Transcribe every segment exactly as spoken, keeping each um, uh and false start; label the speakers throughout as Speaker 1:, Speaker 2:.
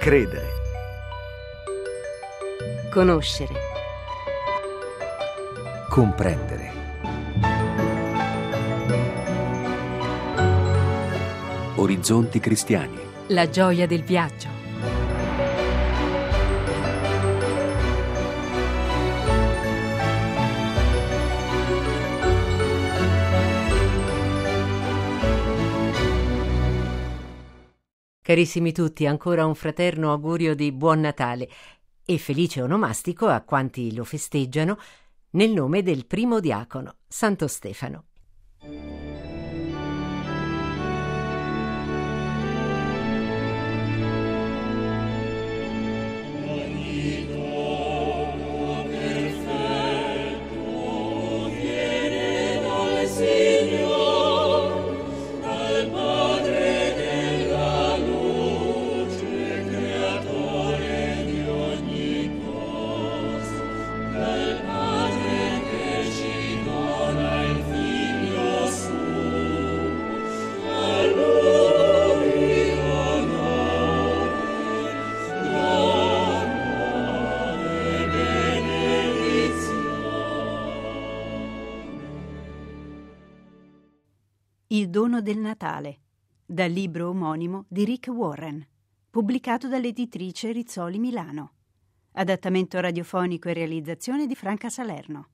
Speaker 1: Credere.
Speaker 2: Conoscere.
Speaker 1: Comprendere. Orizzonti cristiani.
Speaker 2: La gioia del viaggio. Carissimi tutti, ancora un fraterno augurio di Buon Natale e felice onomastico a quanti lo festeggiano nel nome del primo diacono, Santo Stefano.
Speaker 3: Il dono del Natale, dal libro omonimo di Rick Warren, pubblicato dall'editrice Rizzoli Milano. Adattamento radiofonico e realizzazione di Franca Salerno.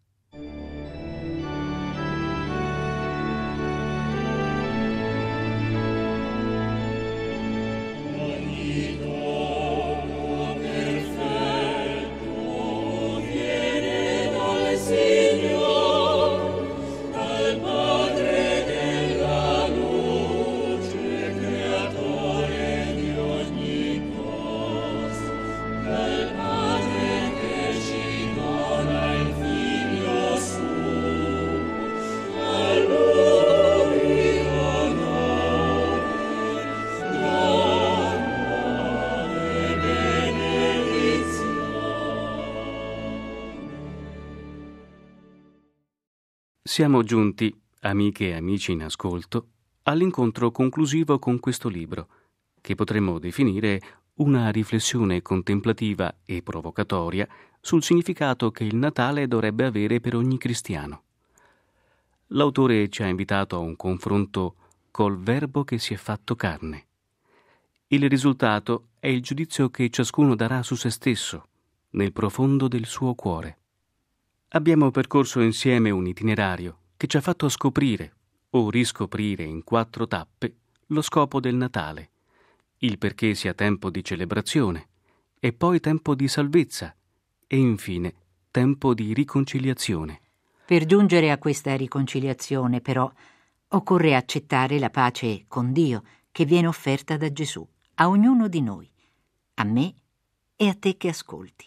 Speaker 4: Siamo giunti, amiche e amici in ascolto, all'incontro conclusivo con questo libro, che potremmo definire una riflessione contemplativa e provocatoria sul significato che il Natale dovrebbe avere per ogni cristiano. L'autore ci ha invitato a un confronto col Verbo che si è fatto carne. Il risultato è il giudizio che ciascuno darà su se stesso, nel profondo del suo cuore. Abbiamo percorso insieme un itinerario che ci ha fatto scoprire o riscoprire in quattro tappe lo scopo del Natale, il perché sia tempo di celebrazione, e poi tempo di salvezza, e infine tempo di riconciliazione.
Speaker 2: Per giungere a questa riconciliazione, però, occorre accettare la pace con Dio che viene offerta da Gesù a ognuno di noi, a me e a te che ascolti.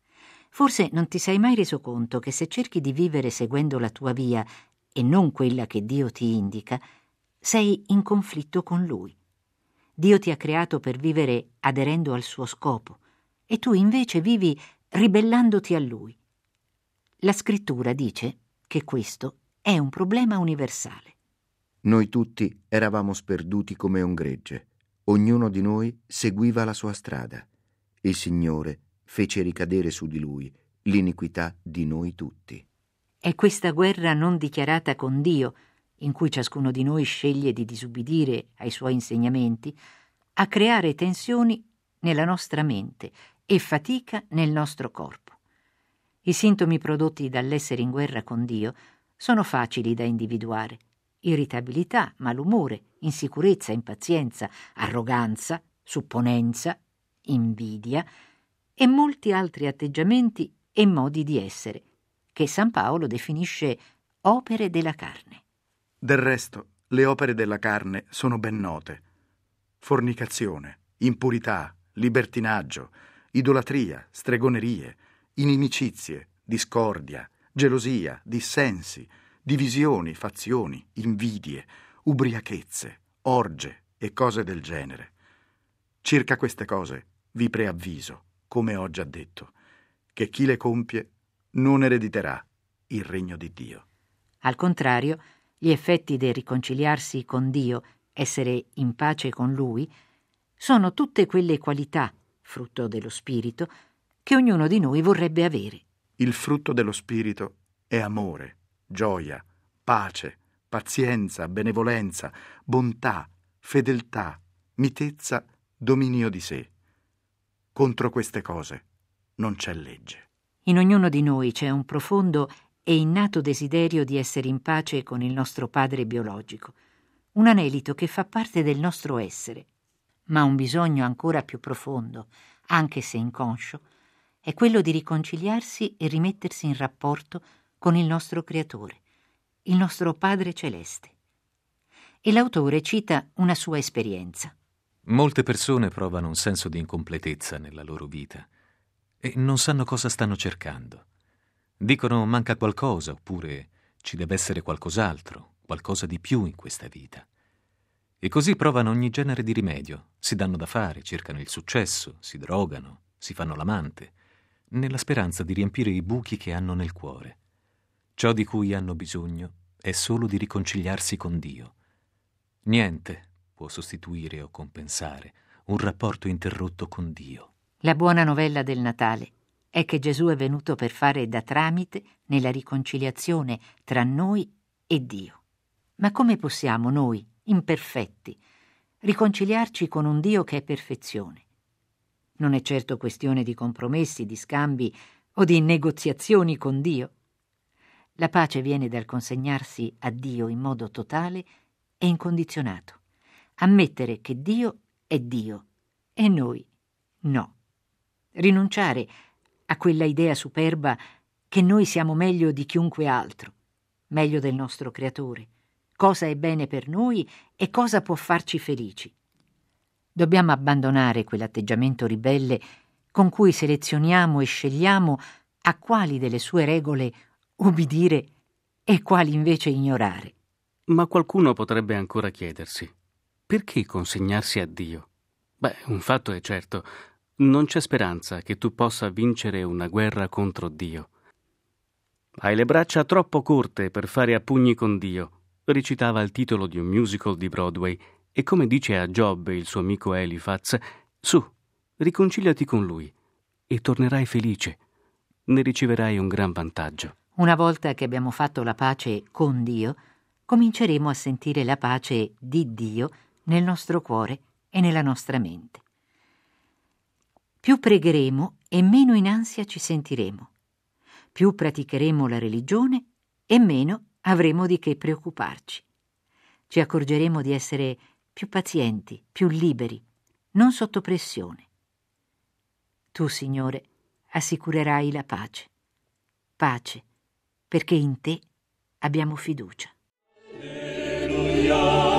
Speaker 2: Forse non ti sei mai reso conto che se cerchi di vivere seguendo la tua via e non quella che Dio ti indica, sei in conflitto con Lui. Dio ti ha creato per vivere aderendo al suo scopo e tu invece vivi ribellandoti a Lui. La Scrittura dice che questo è un problema universale.
Speaker 5: Noi tutti eravamo sperduti come un gregge. Ognuno di noi seguiva la sua strada. Il Signore fece ricadere su di Lui l'iniquità di noi tutti.
Speaker 2: È questa guerra non dichiarata con Dio, in cui ciascuno di noi sceglie di disubbidire ai suoi insegnamenti, a creare tensioni nella nostra mente e fatica nel nostro corpo. I sintomi prodotti dall'essere in guerra con Dio sono facili da individuare: irritabilità, malumore, insicurezza, impazienza, arroganza, supponenza, invidia e molti altri atteggiamenti e modi di essere, che San Paolo definisce opere della carne.
Speaker 6: Del resto, le opere della carne sono ben note: fornicazione, impurità, libertinaggio, idolatria, stregonerie, inimicizie, discordia, gelosia, dissensi, divisioni, fazioni, invidie, ubriachezze, orge e cose del genere. Circa queste cose vi preavviso, come ho già detto, che chi le compie non erediterà il regno di Dio.
Speaker 2: Al contrario, gli effetti del riconciliarsi con Dio, essere in pace con Lui, sono tutte quelle qualità, frutto dello spirito, che ognuno di noi vorrebbe avere.
Speaker 6: Il frutto dello spirito è amore, gioia, pace, pazienza, benevolenza, bontà, fedeltà, mitezza, dominio di sé. Contro queste cose non c'è legge.
Speaker 2: In ognuno di noi c'è un profondo e innato desiderio di essere in pace con il nostro padre biologico, un anelito che fa parte del nostro essere, ma un bisogno ancora più profondo, anche se inconscio, è quello di riconciliarsi e rimettersi in rapporto con il nostro creatore, il nostro Padre Celeste. E l'autore cita una sua esperienza.
Speaker 7: Molte persone provano un senso di incompletezza nella loro vita e non sanno cosa stanno cercando. Dicono manca qualcosa, oppure ci deve essere qualcos'altro, qualcosa di più in questa vita. E così provano ogni genere di rimedio, si danno da fare, cercano il successo, si drogano, si fanno l'amante, nella speranza di riempire i buchi che hanno nel cuore. Ciò di cui hanno bisogno è solo di riconciliarsi con Dio. Niente può sostituire o compensare un rapporto interrotto con Dio.
Speaker 2: La buona novella del Natale è che Gesù è venuto per fare da tramite nella riconciliazione tra noi e Dio. Ma come possiamo noi, imperfetti, riconciliarci con un Dio che è perfezione? Non è certo questione di compromessi, di scambi o di negoziazioni con Dio. La pace viene dal consegnarsi a Dio in modo totale e incondizionato, ammettere che Dio è Dio e noi no. Rinunciare a quella idea superba che noi siamo meglio di chiunque altro, meglio del nostro creatore, cosa è bene per noi e cosa può farci felici. Dobbiamo abbandonare quell'atteggiamento ribelle con cui selezioniamo e scegliamo a quali delle sue regole ubbidire e quali invece ignorare.
Speaker 4: Ma qualcuno potrebbe ancora chiedersi: perché consegnarsi a Dio? Beh, un fatto è certo: non c'è speranza che tu possa vincere una guerra contro Dio. Hai le braccia troppo corte per fare a pugni con Dio, recitava il titolo di un musical di Broadway, e come dice a Giobbe il suo amico Elifaz, su, riconciliati con lui e tornerai felice, ne riceverai un gran vantaggio.
Speaker 2: Una volta che abbiamo fatto la pace con Dio, cominceremo a sentire la pace di Dio nel nostro cuore e nella nostra mente. Più pregheremo e meno in ansia ci sentiremo. Più praticheremo la religione e meno avremo di che preoccuparci. Ci accorgeremo di essere più pazienti, più liberi, non sotto pressione. Tu, Signore, assicurerai la pace. Pace, perché in te abbiamo fiducia. Alleluia.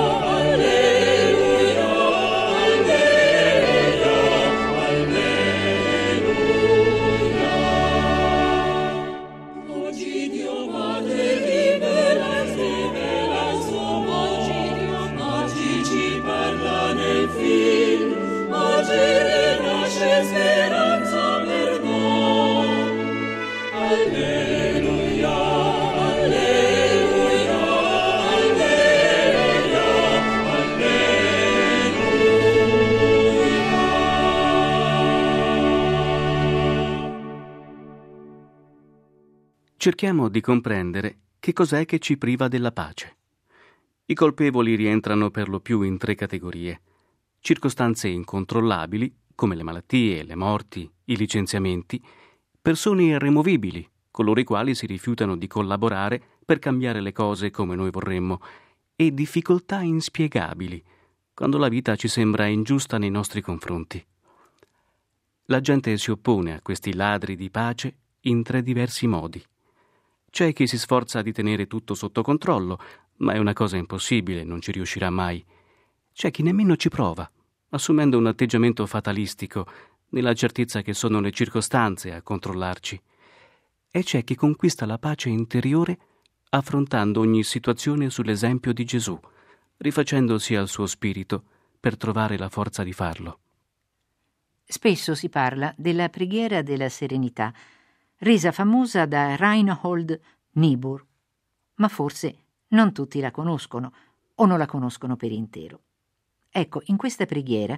Speaker 4: Cerchiamo di comprendere che cos'è che ci priva della pace. I colpevoli rientrano per lo più in tre categorie: circostanze incontrollabili, come le malattie, le morti, i licenziamenti; persone irremovibili, coloro i quali si rifiutano di collaborare per cambiare le cose come noi vorremmo; e difficoltà inspiegabili, quando la vita ci sembra ingiusta nei nostri confronti. La gente si oppone a questi ladri di pace in tre diversi modi. C'è chi si sforza di tenere tutto sotto controllo, ma è una cosa impossibile, non ci riuscirà mai. C'è chi nemmeno ci prova, assumendo un atteggiamento fatalistico, nella certezza che sono le circostanze a controllarci. E c'è chi conquista la pace interiore affrontando ogni situazione sull'esempio di Gesù, rifacendosi al suo spirito per trovare la forza di farlo.
Speaker 2: Spesso si parla della preghiera della serenità, resa famosa da Reinhold Niebuhr, ma forse non tutti la conoscono o non la conoscono per intero. Ecco, in questa preghiera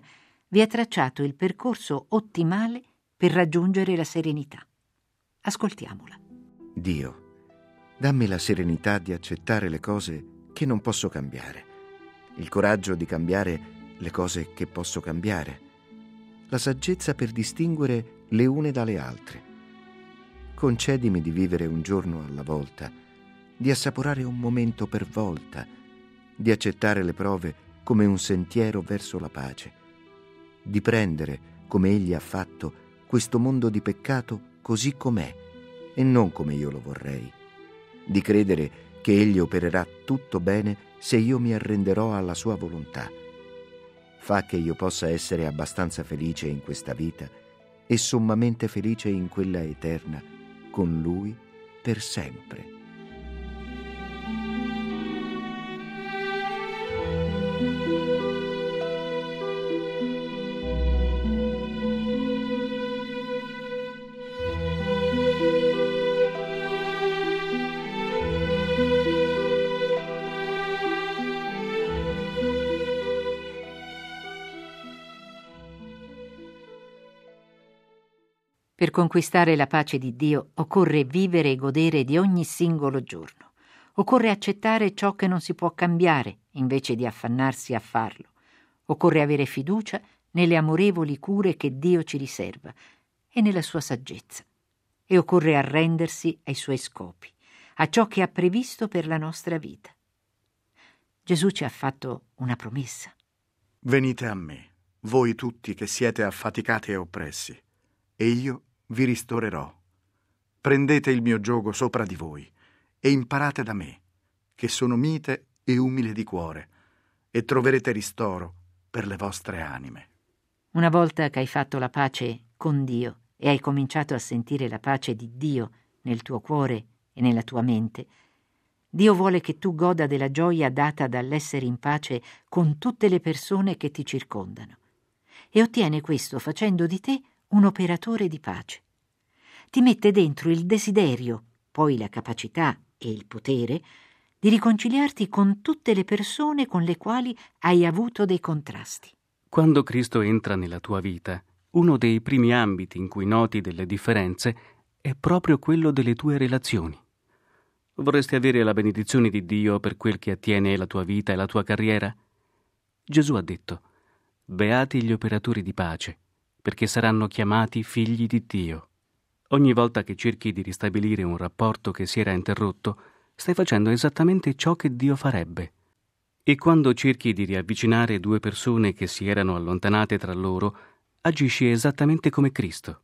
Speaker 2: vi ha tracciato il percorso ottimale per raggiungere la serenità. Ascoltiamola.
Speaker 5: Dio, dammi la serenità di accettare le cose che non posso cambiare, il coraggio di cambiare le cose che posso cambiare, la saggezza per distinguere le une dalle altre. Concedimi di vivere un giorno alla volta, di assaporare un momento per volta, di accettare le prove come un sentiero verso la pace, di prendere, come Egli ha fatto, questo mondo di peccato così com'è e non come io lo vorrei, di credere che Egli opererà tutto bene se io mi arrenderò alla sua volontà. Fa che io possa essere abbastanza felice in questa vita e sommamente felice in quella eterna, con Lui per sempre.
Speaker 2: Per conquistare la pace di Dio occorre vivere e godere di ogni singolo giorno. Occorre accettare ciò che non si può cambiare invece di affannarsi a farlo. Occorre avere fiducia nelle amorevoli cure che Dio ci riserva e nella sua saggezza. E occorre arrendersi ai suoi scopi, a ciò che ha previsto per la nostra vita. Gesù ci ha fatto una promessa.
Speaker 6: Venite a me, voi tutti che siete affaticati e oppressi, e io vi ristorerò. Prendete il mio giogo sopra di voi e imparate da me, che sono mite e umile di cuore, e troverete ristoro per le vostre anime.
Speaker 2: Una volta che hai fatto la pace con Dio e hai cominciato a sentire la pace di Dio nel tuo cuore e nella tua mente, Dio vuole che tu goda della gioia data dall'essere in pace con tutte le persone che ti circondano, e ottiene questo facendo di te un operatore di pace. Ti mette dentro il desiderio, poi la capacità e il potere di riconciliarti con tutte le persone con le quali hai avuto dei contrasti.
Speaker 4: Quando Cristo entra nella tua vita, uno dei primi ambiti in cui noti delle differenze è proprio quello delle tue relazioni. Vorresti avere la benedizione di Dio per quel che attiene la tua vita e la tua carriera? Gesù ha detto: beati gli operatori di pace, perché saranno chiamati figli di Dio. Ogni volta che cerchi di ristabilire un rapporto che si era interrotto, stai facendo esattamente ciò che Dio farebbe. E quando cerchi di riavvicinare due persone che si erano allontanate tra loro, agisci esattamente come Cristo.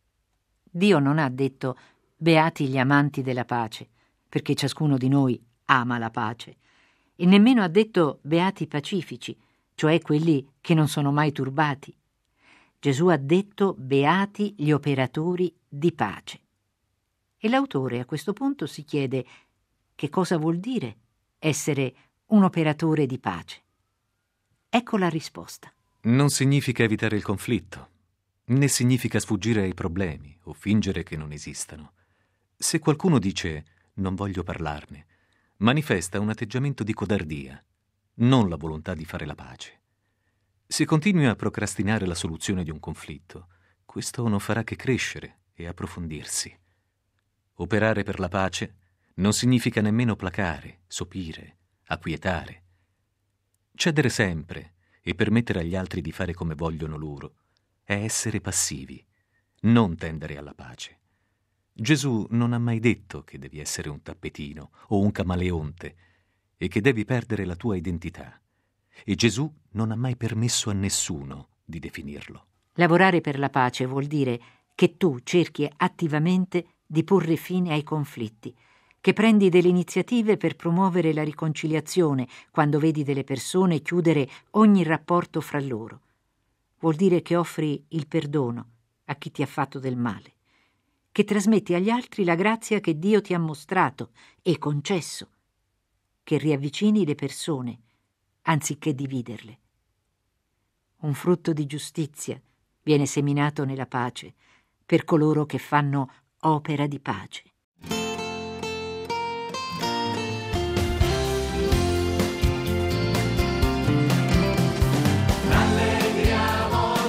Speaker 2: Dio non ha detto beati gli amanti della pace, perché ciascuno di noi ama la pace, e nemmeno ha detto beati i pacifici, cioè quelli che non sono mai turbati. Gesù ha detto beati gli operatori di pace. E l'autore a questo punto si chiede che cosa vuol dire essere un operatore di pace. Ecco la risposta.
Speaker 7: Non significa evitare il conflitto, né significa sfuggire ai problemi o fingere che non esistano. Se qualcuno dice non voglio parlarne, manifesta un atteggiamento di codardia, non la volontà di fare la pace. Se continui a procrastinare la soluzione di un conflitto, questo non farà che crescere e approfondirsi. Operare per la pace non significa nemmeno placare, sopire, acquietare. Cedere sempre e permettere agli altri di fare come vogliono loro è essere passivi, non tendere alla pace. Gesù non ha mai detto che devi essere un tappetino o un camaleonte e che devi perdere la tua identità. E Gesù non ha mai permesso a nessuno di definirlo.
Speaker 2: Lavorare per la pace vuol dire che tu cerchi attivamente di porre fine ai conflitti, che prendi delle iniziative per promuovere la riconciliazione quando vedi delle persone chiudere ogni rapporto fra loro. Vuol dire che offri il perdono a chi ti ha fatto del male, che trasmetti agli altri la grazia che Dio ti ha mostrato e concesso, che riavvicini le persone anziché dividerle. Un frutto di giustizia viene seminato nella pace per coloro che fanno opera di pace.
Speaker 8: Rallegriamo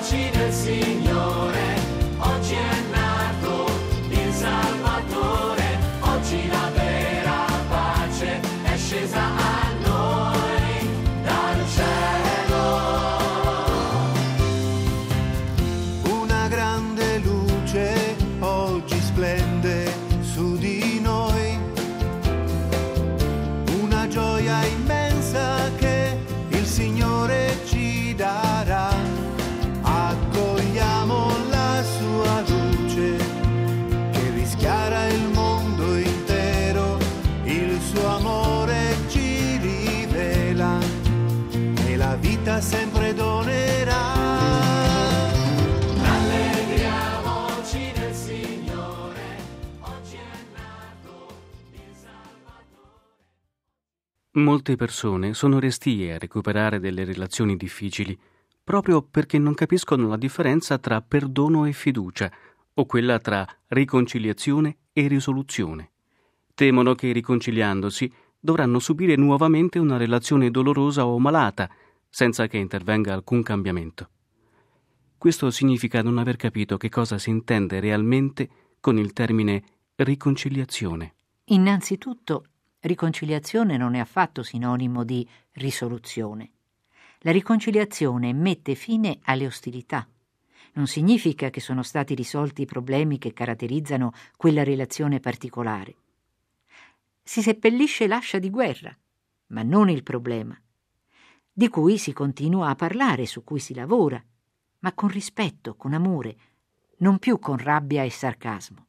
Speaker 4: Molte persone sono restie a recuperare delle relazioni difficili proprio perché non capiscono la differenza tra perdono e fiducia, o quella tra riconciliazione e risoluzione. Temono che riconciliandosi dovranno subire nuovamente una relazione dolorosa o malata, senza che intervenga alcun cambiamento. Questo significa non aver capito che cosa si intende realmente con il termine riconciliazione.
Speaker 2: Innanzitutto, riconciliazione non è affatto sinonimo di risoluzione. La riconciliazione mette fine alle ostilità. Non significa che sono stati risolti i problemi che caratterizzano quella relazione particolare. Si seppellisce l'ascia di guerra, ma non il problema, di cui si continua a parlare, su cui si lavora, ma con rispetto, con amore, non più con rabbia e sarcasmo.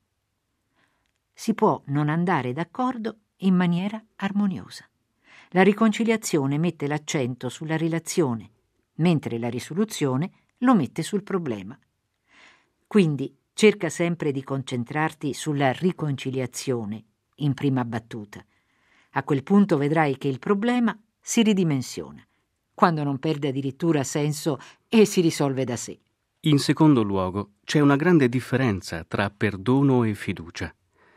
Speaker 2: Si può non andare d'accordo in maniera armoniosa. La riconciliazione mette l'accento sulla relazione, mentre la risoluzione lo mette sul problema. Quindi cerca sempre di concentrarti sulla riconciliazione in prima battuta. A quel punto vedrai che il problema si ridimensiona, quando non perde addirittura senso e si risolve da sé.
Speaker 4: In secondo luogo, c'è una grande differenza tra perdono e fiducia.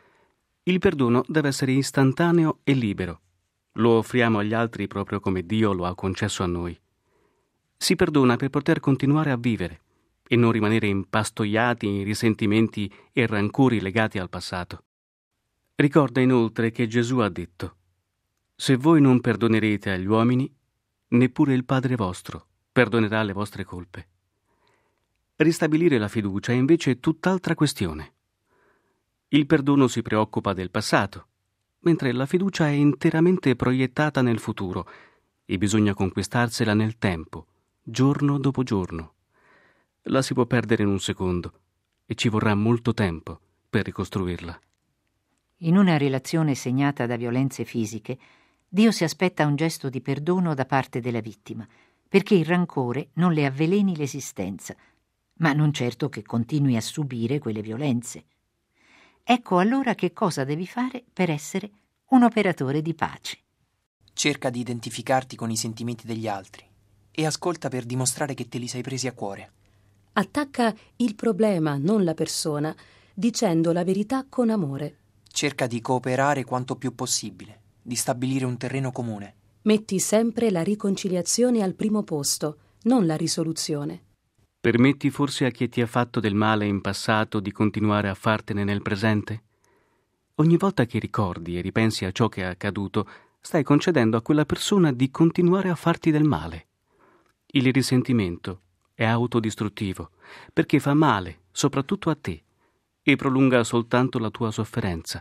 Speaker 4: Il perdono deve essere istantaneo e libero. Lo offriamo agli altri proprio come Dio lo ha concesso a noi. Si perdona per poter continuare a vivere e non rimanere impastoiati in risentimenti e rancori legati al passato. Ricorda inoltre che Gesù ha detto: «Se voi non perdonerete agli uomini, neppure il Padre vostro perdonerà le vostre colpe». Ristabilire la fiducia è invece tutt'altra questione. Il perdono si preoccupa del passato, mentre la fiducia è interamente proiettata nel futuro e bisogna conquistarsela nel tempo, giorno dopo giorno. La si può perdere in un secondo e ci vorrà molto tempo per ricostruirla.
Speaker 2: In una relazione segnata da violenze fisiche, Dio si aspetta un gesto di perdono da parte della vittima, perché il rancore non le avveleni l'esistenza, ma non certo che continui a subire quelle violenze. Ecco allora che cosa devi fare per essere un operatore di pace.
Speaker 8: Cerca di identificarti con i sentimenti degli altri e ascolta per dimostrare che te li sei presi a cuore.
Speaker 9: Attacca il problema, non la persona, dicendo la verità con amore.
Speaker 8: Cerca di cooperare quanto più possibile, di stabilire un terreno comune.
Speaker 9: Metti sempre la riconciliazione al primo posto, non la risoluzione.
Speaker 4: Permetti forse a chi ti ha fatto del male in passato di continuare a fartene nel presente? Ogni volta che ricordi e ripensi a ciò che è accaduto, stai concedendo a quella persona di continuare a farti del male. Il risentimento è autodistruttivo, perché fa male, soprattutto a te, e prolunga soltanto la tua sofferenza.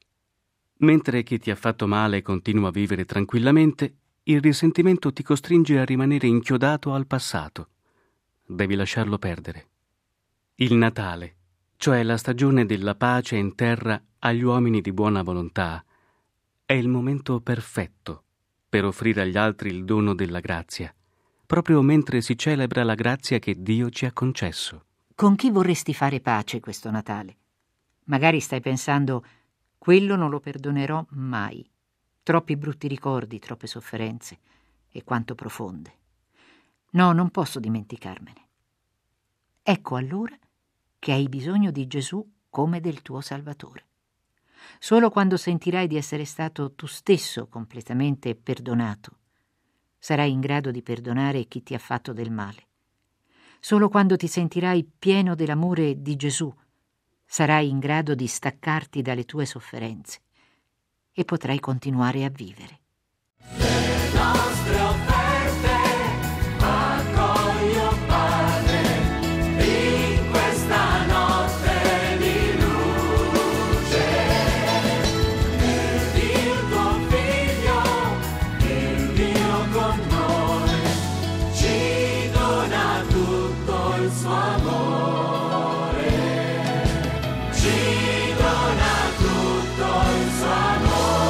Speaker 4: Mentre chi ti ha fatto male continua a vivere tranquillamente, il risentimento ti costringe a rimanere inchiodato al passato. Devi lasciarlo perdere. Il Natale, cioè la stagione della pace in terra agli uomini di buona volontà, è il momento perfetto per offrire agli altri il dono della grazia, proprio mentre si celebra la grazia che Dio ci ha concesso.
Speaker 2: Con chi vorresti fare pace questo Natale? Magari stai pensando: quello non lo perdonerò mai. Troppi brutti ricordi, troppe sofferenze, e quanto profonde. No, non posso dimenticarmene. Ecco allora che hai bisogno di Gesù come del tuo Salvatore. Solo quando sentirai di essere stato tu stesso completamente perdonato, sarai in grado di perdonare chi ti ha fatto del male. Solo quando ti sentirai pieno dell'amore di Gesù, sarai in grado di staccarti dalle tue sofferenze e potrai continuare a vivere.
Speaker 10: Le nostre offerte accogli, o Padre, in questa notte di luce. Il tuo Figlio, il Dio con noi, ci dona tutto il suo amore, ci dona tutto il suo amore.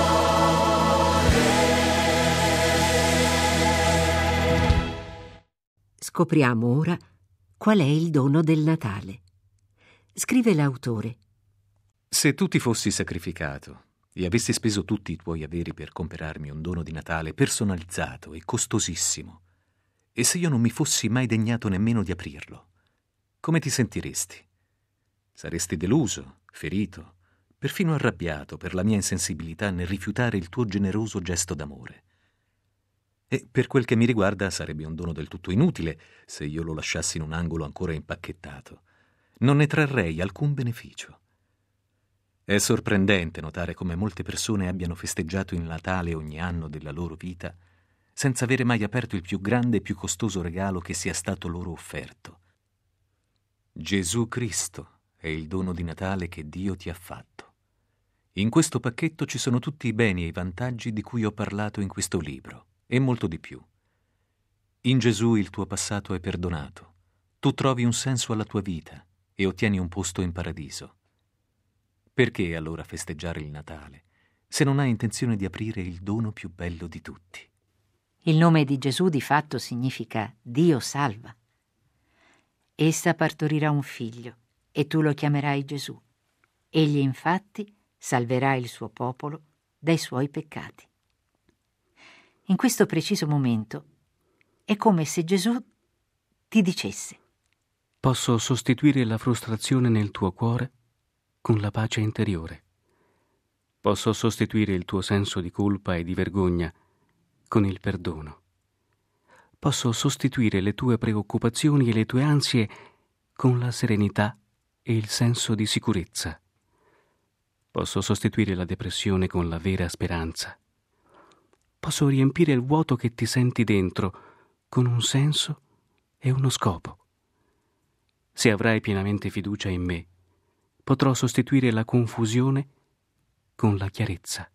Speaker 2: Scopriamo ora qual è il dono del Natale. Scrive l'autore:
Speaker 7: Se tu ti fossi sacrificato e avessi speso tutti i tuoi averi per comperarmi un dono di Natale personalizzato e costosissimo, e se io non mi fossi mai degnato nemmeno di aprirlo, come ti sentiresti? Saresti deluso, ferito, perfino arrabbiato per la mia insensibilità nel rifiutare il tuo generoso gesto d'amore. E per quel che mi riguarda sarebbe un dono del tutto inutile se io lo lasciassi in un angolo ancora impacchettato. Non ne trarrei alcun beneficio. È sorprendente notare come molte persone abbiano festeggiato il Natale ogni anno della loro vita senza avere mai aperto il più grande e più costoso regalo che sia stato loro offerto. Gesù Cristo è il dono di Natale che Dio ti ha fatto. In questo pacchetto ci sono tutti i beni e i vantaggi di cui ho parlato in questo libro, e molto di più. In Gesù il tuo passato è perdonato, tu trovi un senso alla tua vita e ottieni un posto in paradiso. Perché allora festeggiare il Natale, se non hai intenzione di aprire il dono più bello di tutti?
Speaker 2: Il nome di Gesù di fatto significa Dio salva. Essa partorirà un figlio e tu lo chiamerai Gesù. Egli infatti salverà il suo popolo dai suoi peccati. In questo preciso momento è come se Gesù ti dicesse:
Speaker 4: posso sostituire la frustrazione nel tuo cuore con la pace interiore. Posso sostituire il tuo senso di colpa e di vergogna con il perdono. Posso sostituire le tue preoccupazioni e le tue ansie con la serenità e il senso di sicurezza. Posso sostituire la depressione con la vera speranza. Posso riempire il vuoto che ti senti dentro con un senso e uno scopo. Se avrai pienamente fiducia in me, potrò sostituire la confusione con la chiarezza.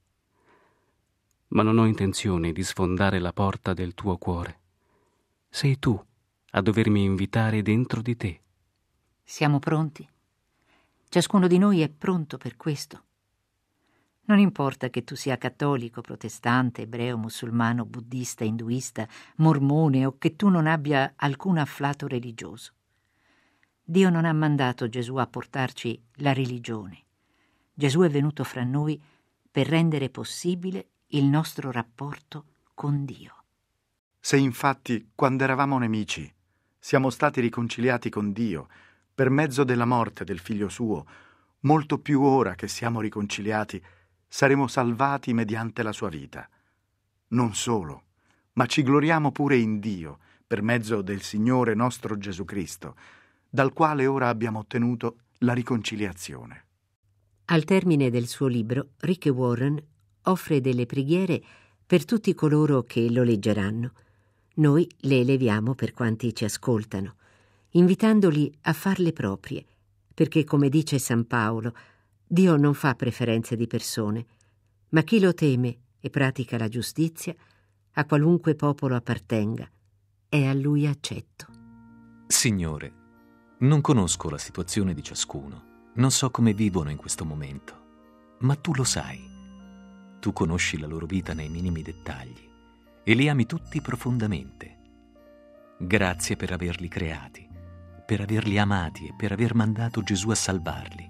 Speaker 4: Ma non ho intenzione di sfondare la porta del tuo cuore. Sei tu a dovermi invitare dentro di te.
Speaker 2: Siamo pronti? Ciascuno di noi è pronto per questo. Non importa che tu sia cattolico, protestante, ebreo, musulmano, buddista, induista, mormone o che tu non abbia alcun afflato religioso. Dio non ha mandato Gesù a portarci la religione. Gesù è venuto fra noi per rendere possibile il nostro rapporto con Dio.
Speaker 6: Se infatti, quando eravamo nemici, siamo stati riconciliati con Dio per mezzo della morte del Figlio suo, molto più ora che siamo riconciliati, saremo salvati mediante la sua vita. Non solo, ma ci gloriamo pure in Dio per mezzo del Signore nostro Gesù Cristo, dal quale ora abbiamo ottenuto la riconciliazione.
Speaker 2: Al termine del suo libro, Rick Warren offre delle preghiere per tutti coloro che lo leggeranno. Noi le eleviamo per quanti ci ascoltano, invitandoli a farle proprie, perché, come dice San Paolo, Dio non fa preferenze di persone, ma chi lo teme e pratica la giustizia, a qualunque popolo appartenga, è a lui accetto.
Speaker 7: Signore, non conosco la situazione di ciascuno, non so come vivono in questo momento, ma tu lo sai. Tu conosci la loro vita nei minimi dettagli e li ami tutti profondamente. Grazie per averli creati, per averli amati e per aver mandato Gesù a salvarli.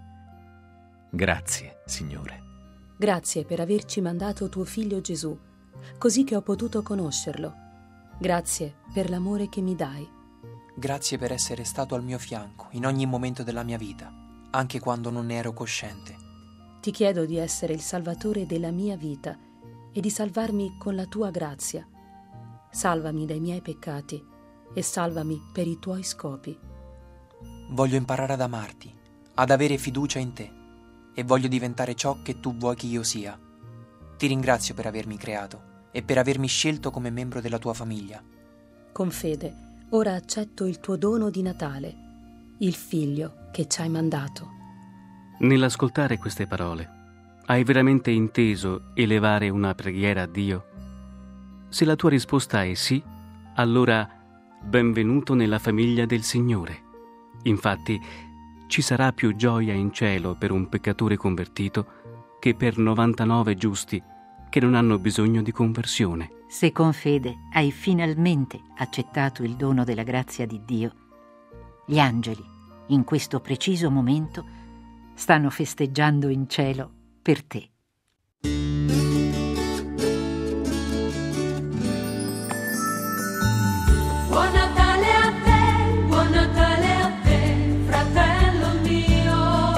Speaker 7: Grazie, Signore.
Speaker 9: Grazie per averci mandato tuo figlio Gesù, così che ho potuto conoscerlo. Grazie per l'amore che mi dai.
Speaker 8: Grazie per essere stato al mio fianco in ogni momento della mia vita, anche quando non ne ero cosciente.
Speaker 9: Ti chiedo di essere il salvatore della mia vita e di salvarmi con la tua grazia. Salvami dai miei peccati e salvami per i tuoi scopi.
Speaker 8: Voglio imparare ad amarti, ad avere fiducia in te, e voglio diventare ciò che tu vuoi che io sia. Ti ringrazio per avermi creato e per avermi scelto come membro della tua famiglia.
Speaker 9: Con fede, ora accetto il tuo dono di Natale, il figlio che ci hai mandato.
Speaker 4: Nell'ascoltare queste parole, hai veramente inteso elevare una preghiera a Dio? Se la tua risposta è sì, allora benvenuto nella famiglia del Signore. Infatti, ci sarà più gioia in cielo per un peccatore convertito che per novantanove giusti che non hanno bisogno di conversione.
Speaker 2: Se con fede hai finalmente accettato il dono della grazia di Dio, gli angeli, in questo preciso momento, stanno festeggiando in cielo per te.
Speaker 10: Buon Natale a te, buon Natale a te, fratello mio.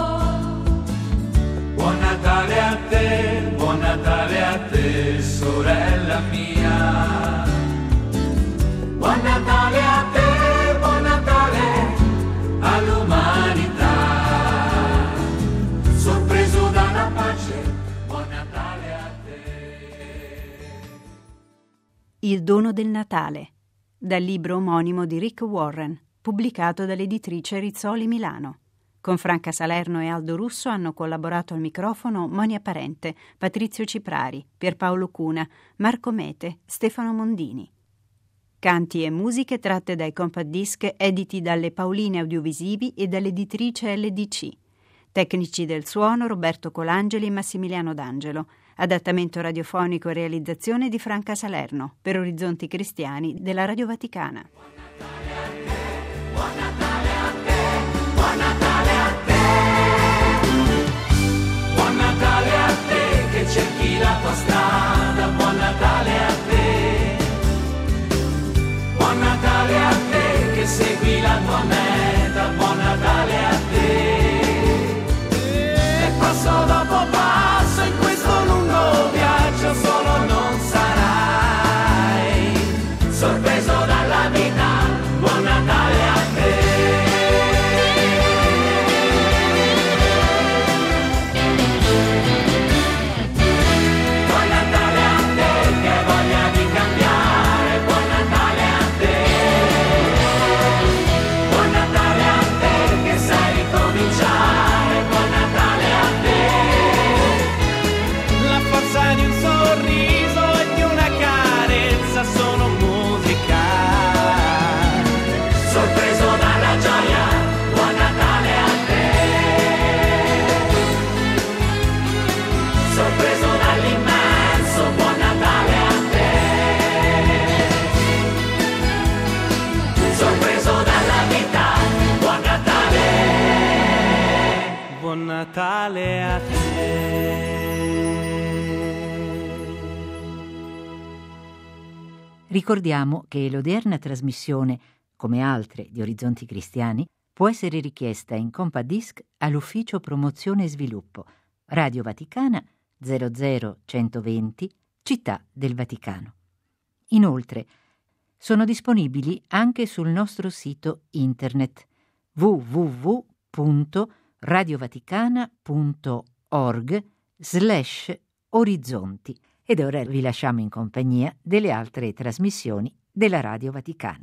Speaker 11: Buon Natale a te, buon Natale a te, sorella mia. Buon Natale a te, buon Natale all'umanità. Sorpreso dalla pace, buon Natale a te.
Speaker 3: Il dono del Natale, dal libro omonimo di Rick Warren, pubblicato dall'editrice Rizzoli Milano. Con Franca Salerno e Aldo Russo hanno collaborato al microfono Monia Parente, Patrizio Ciprari, Pierpaolo Cuna, Marco Mete, Stefano Mondini. Canti e musiche tratte dai compact disc editi dalle Pauline Audiovisivi e dall'editrice L D C. Tecnici del suono Roberto Colangeli e Massimiliano D'Angelo. Adattamento radiofonico e realizzazione di Franca Salerno per Orizzonti Cristiani della Radio Vaticana.
Speaker 11: Buon Natale a te, buon Natale a te. Buon Natale a te che cerchi la tua strada, buon Natale a te. Buon Natale a te che segui la tua meta, buon Natale a te. E passo dopo passo in questo lungo viaggio solo non sarai sorpreso dalla vita, buon Natale a te. Buon Natale a te che hai voglia di cambiare, buon Natale a te. Buon Natale a te che sai ricominciare, buon Natale a te. La forza di un sorriso e di una carezza sono musica. Sorpreso dalla gioia, buon Natale a te. Sorpreso dall'immenso, buon Natale a te. Sorpreso dalla vita, buon Natale. Buon Natale a te.
Speaker 2: Ricordiamo che l'odierna trasmissione, come altre di Orizzonti Cristiani, può essere richiesta in compact disc all'Ufficio Promozione e Sviluppo, Radio Vaticana zero zero centoventi, Città del Vaticano. Inoltre, sono disponibili anche sul nostro sito internet w w w punto radiovaticana punto org slash orizzonti. Ed ora vi lasciamo in compagnia delle altre trasmissioni della Radio Vaticana.